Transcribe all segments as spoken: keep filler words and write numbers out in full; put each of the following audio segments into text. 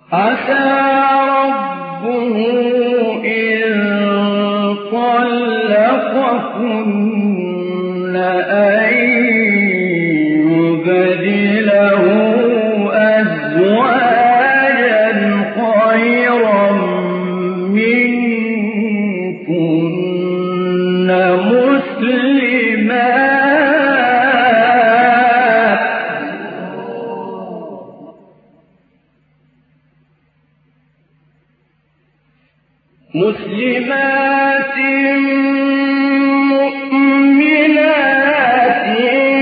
عسى ربه إن طلقكن أن يبدله أزواجا خيرا منكن مسلمات مسلمات مؤمنات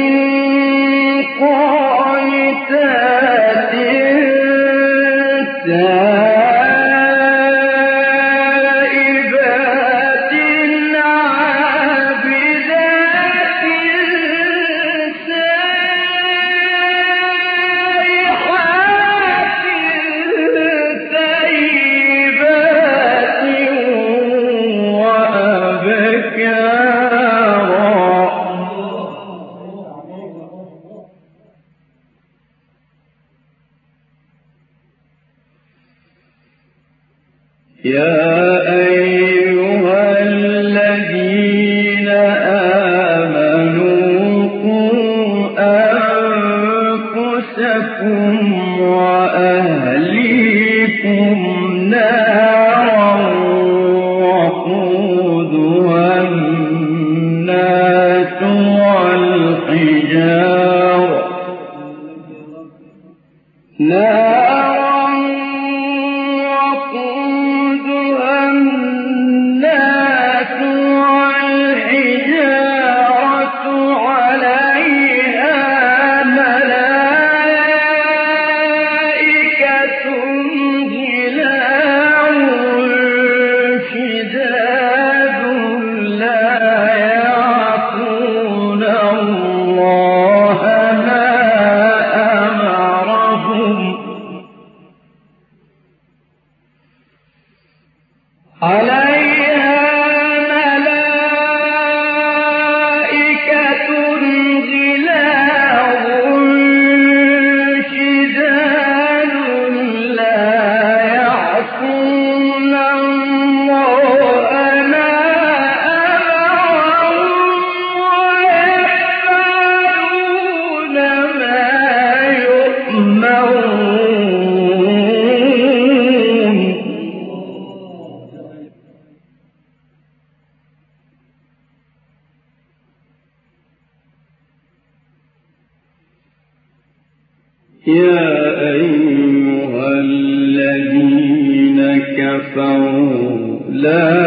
قانتات تائبات عابدات سائحات طيبات يا أيها الذين آمنوا قوا أنفسكم وأهليكم نارا وقودها الناس والحجارة يا أيها الذين كفروا لا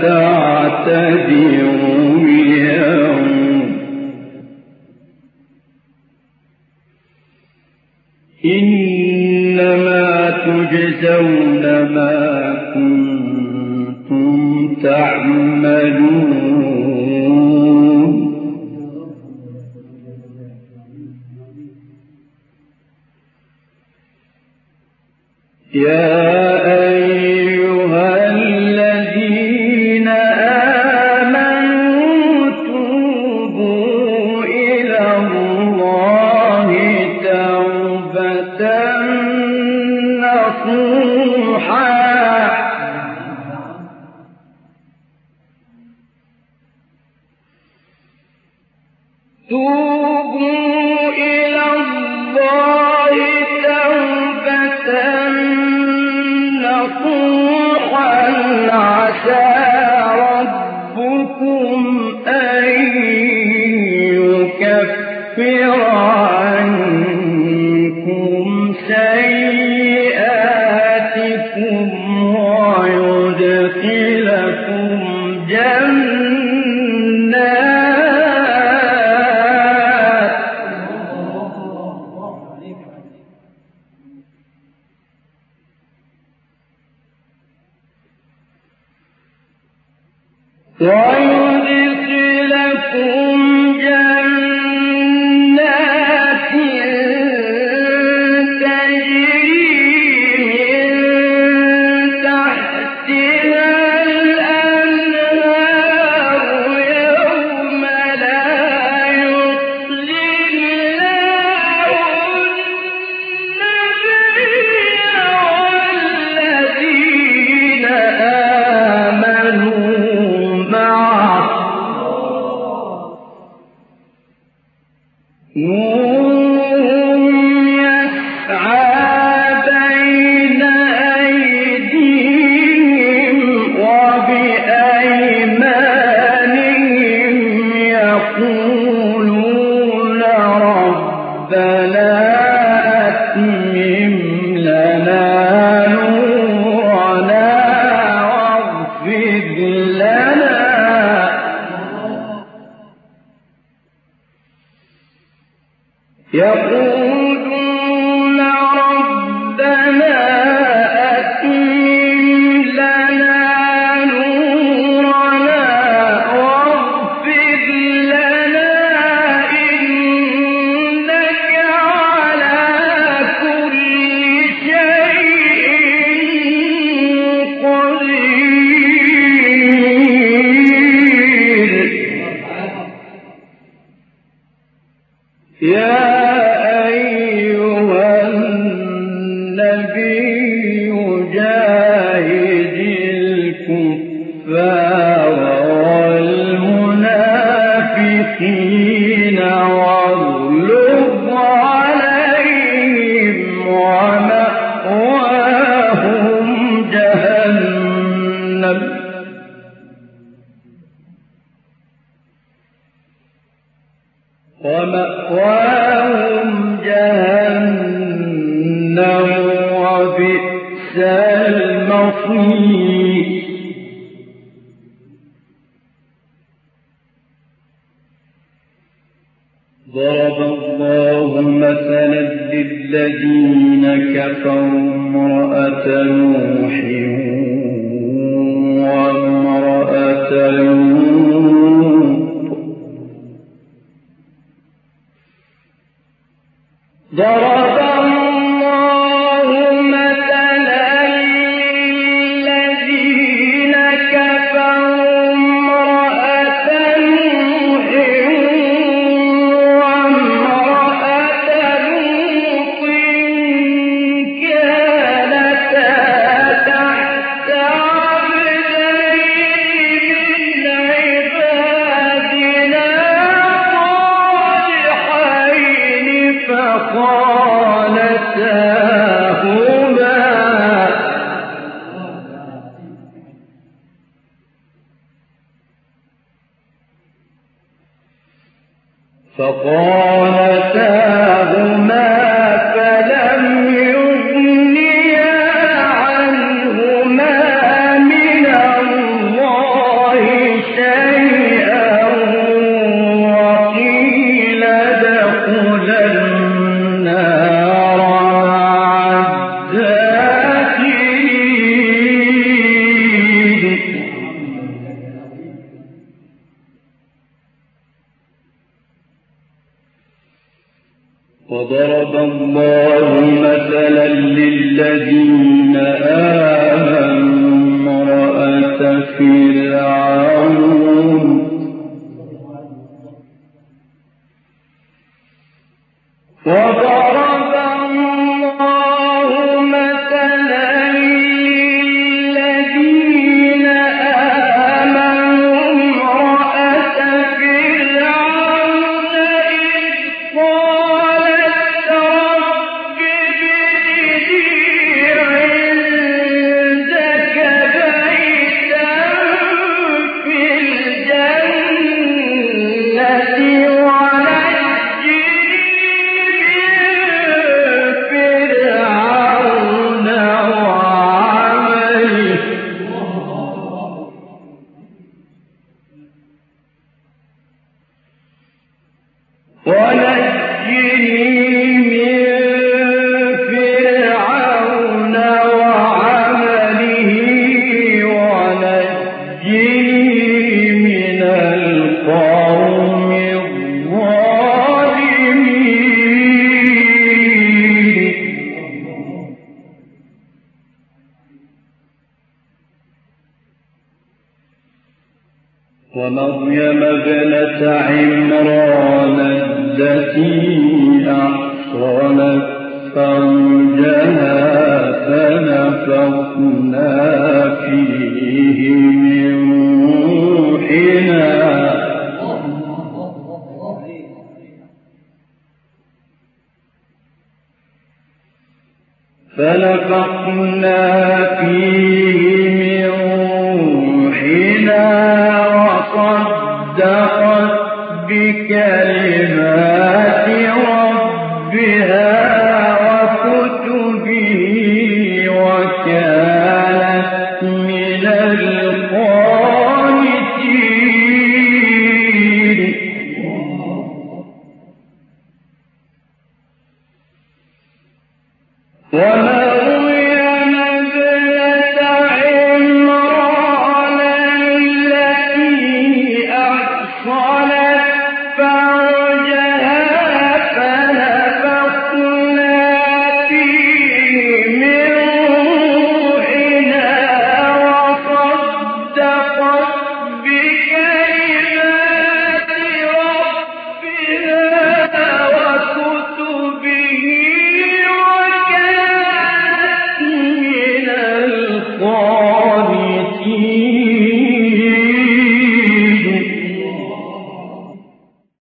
تعتذروا اليوم إنما تجزون ما كنتم تعملون يا أيها الذين آمنوا توبوا إلى الله توبة نصوحا توبوا إلى الله توبة عسى ربكم أن يكفر عنكم سيئاتكم ويدخلكم جنات ويدخلكم جنات تجري من تحتها الأنهار يوم لا يخزي الله النبي النبي جاهد الكفار والمنافقين واغلظ عليهم ومأواهم جهنم ومأواهم جهنم وبئس المصير. ضرب الله مثلا للذين كفروا امرأة نوح وامرأة لوط ضرب الله مثلا للذين كفروا امرأة نوح وامرأة لوط كانتا تحت عبدين من عبادنا صالحين فخانتاهما فخانتاهما فلم يغنيا عنهما من الله شيئا وقيل ادخلا النار مع الداخلين. وضرب الله مثلا للذين آمنوا امرأة فرعون وضرب الله مثلا للذين آمنوا امرأة فرعون إذ قالت رب ابن لي عندك بيتا في الجنة ونجني من فرعون وعمله ونجني من فرعون وعمله ونجني من القوم الظالمين. ومريم ابنة عمران التي أحصنت فرجها فنفخنا فيه من روحنا فنفخنا فيه من روحنا وصدقت بكلمات ربها وكتبه وكانت من القانتين. ومريم ابنة عمران التي أحصنت فرجها فنفخنا فيه من فيه